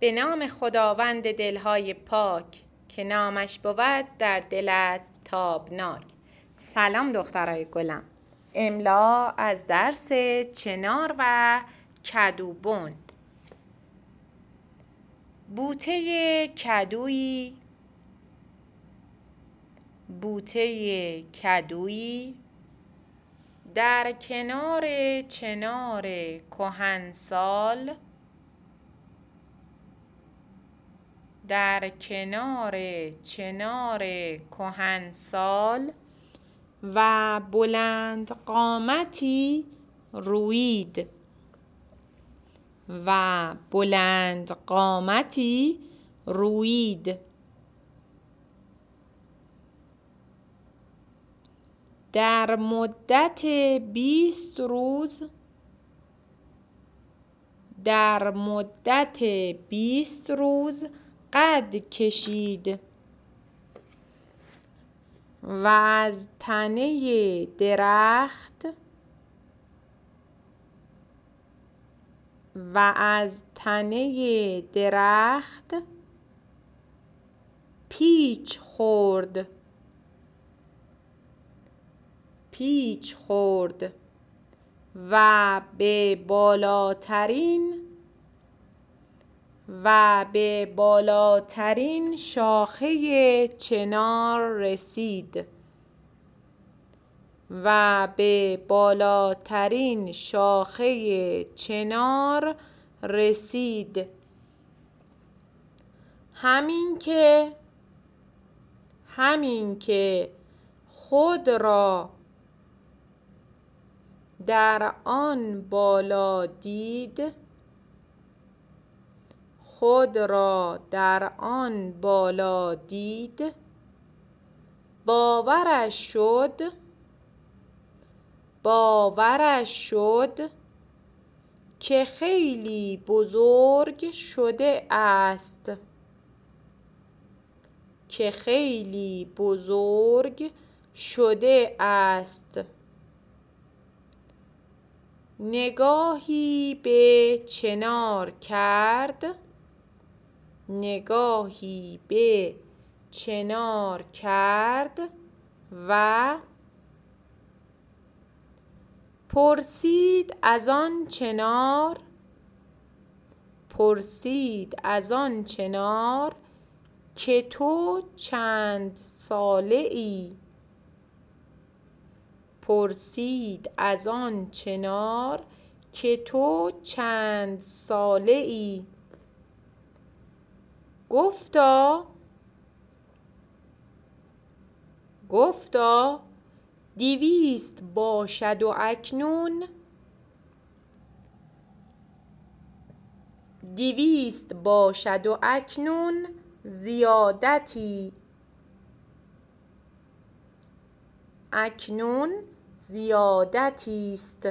به نام خداوند دلهای پاک که نامش بود در دلت تابناک. سلام دخترای گلم. املا از درس چنار و کدوبن. بوته کدویی در کنار چنار کهنسال و بلند قامتی رویید در مدت 20 روز قد کشید و از تنه درخت پیچ خورد و به بالاترین شاخه چنار رسید. همین که خود را در آن بالا دید باورش شد که خیلی بزرگ شده است. نگاهی به چنار کرد و پرسید از آن چنار که تو چند ساله ای؟ گفتا 200 باشد و اکنون زیادتی است.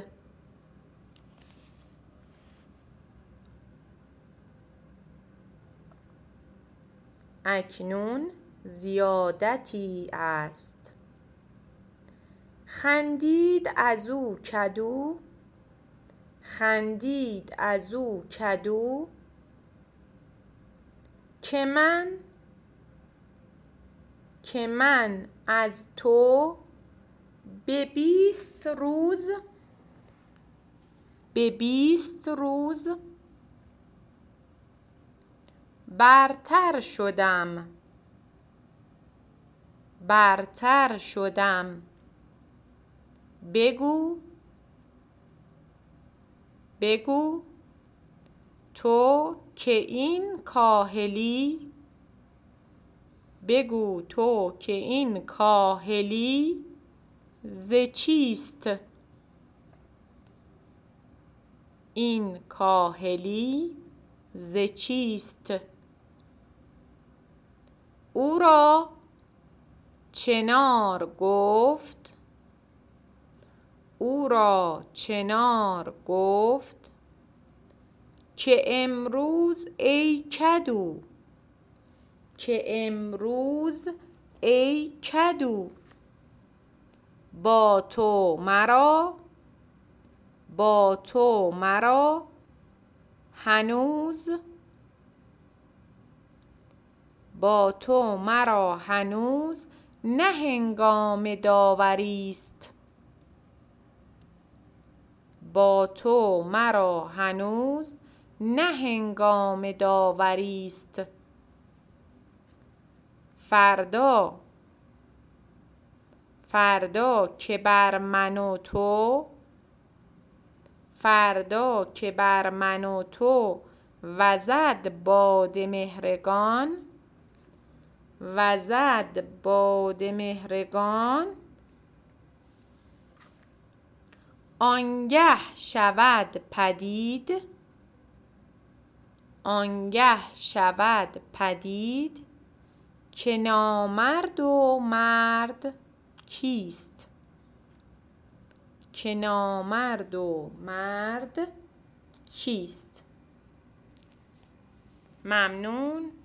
خندید از او کدو که من از تو به 20 روز برتر شدم. بگو تو که این کاهلی ز چیست؟ او را چنار گفت که امروز ای کدو با تو مرا هنوز با تو مرا هنوز نه هنگام داوری است. با تو مرا هنوز نه هنگام داوری است. فردا که بر من و تو، فردا که بر من و تو وزد باد مهرگان، وزد باد مهرگان، آنگه شود پدید، آنگه شود پدید که نامرد و مرد کیست، که نامرد و مرد کیست. ممنون.